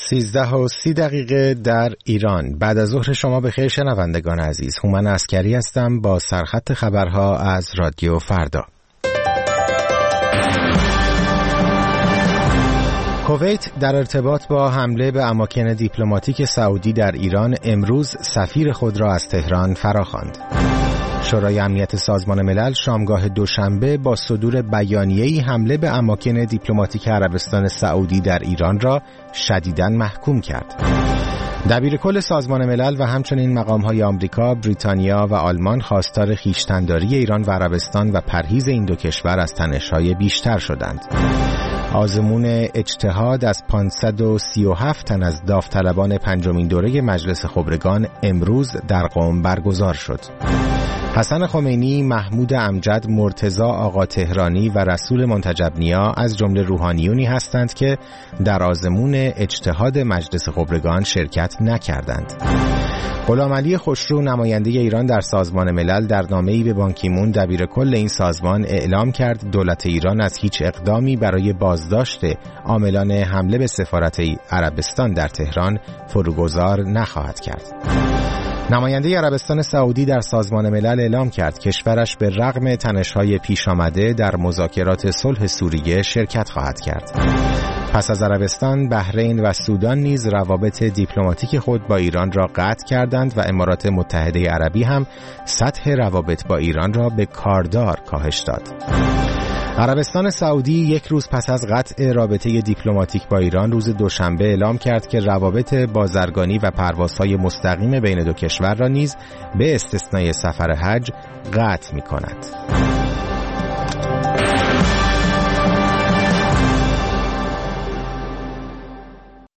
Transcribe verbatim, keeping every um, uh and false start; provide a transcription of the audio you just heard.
سیزده و سی دقیقه در ایران. بعد از ظهر شما بخیر شنوندگان عزیز. هومن عسکری هستم با سرخط خبرها از رادیو فردا. کویت در ارتباط با حمله به اماکن دیپلماتیک سعودی در ایران امروز سفیر خود را از تهران فراخواند. شورای امنیت سازمان ملل شامگاه دوشنبه با صدور بیانیه‌ای حمله به اماکن دیپلماتیک عربستان سعودی در ایران را شدیداً محکوم کرد. دبیرکل سازمان ملل و همچنین مقام‌های آمریکا، بریتانیا و آلمان خواستار خویشتن‌داری ایران و عربستان و پرهیز این دو کشور از تنش‌های بیشتر شدند. آزمون اجتهاد از پانصد و سی و هفت تن از داوطلبان پنجمین دوره مجلس خبرگان امروز در قم برگزار شد. حسن خمینی، محمود امجد، مرتضی آقا تهرانی و رسول منتجب نیا از جمله روحانیونی هستند که در آزمون اجتهاد مجلس خبرگان شرکت نکردند. غلامعلی خوشرو، نماینده ایران در سازمان ملل، در نامه‌ای به بان کی مون دبیرکل این سازمان اعلام کرد دولت ایران از هیچ اقدامی برای بازداشت عاملان حمله به سفارت عربستان در تهران فروگذار نخواهد کرد. نماینده عربستان سعودی در سازمان ملل اعلام کرد کشورش به رغم تنش‌های پیش آمده در مذاکرات صلح سوریه شرکت خواهد کرد. پس از عربستان، بحرین و سودان نیز روابط دیپلماتیک خود با ایران را قطع کردند و امارات متحده عربی هم سطح روابط با ایران را به کاردار کاهش داد. عربستان سعودی یک روز پس از قطع رابطه دیپلماتیک با ایران روز دوشنبه اعلام کرد که روابط بازرگانی و پروازهای مستقیم بین دو کشور را نیز به استثنای سفر حج قطع می‌کند.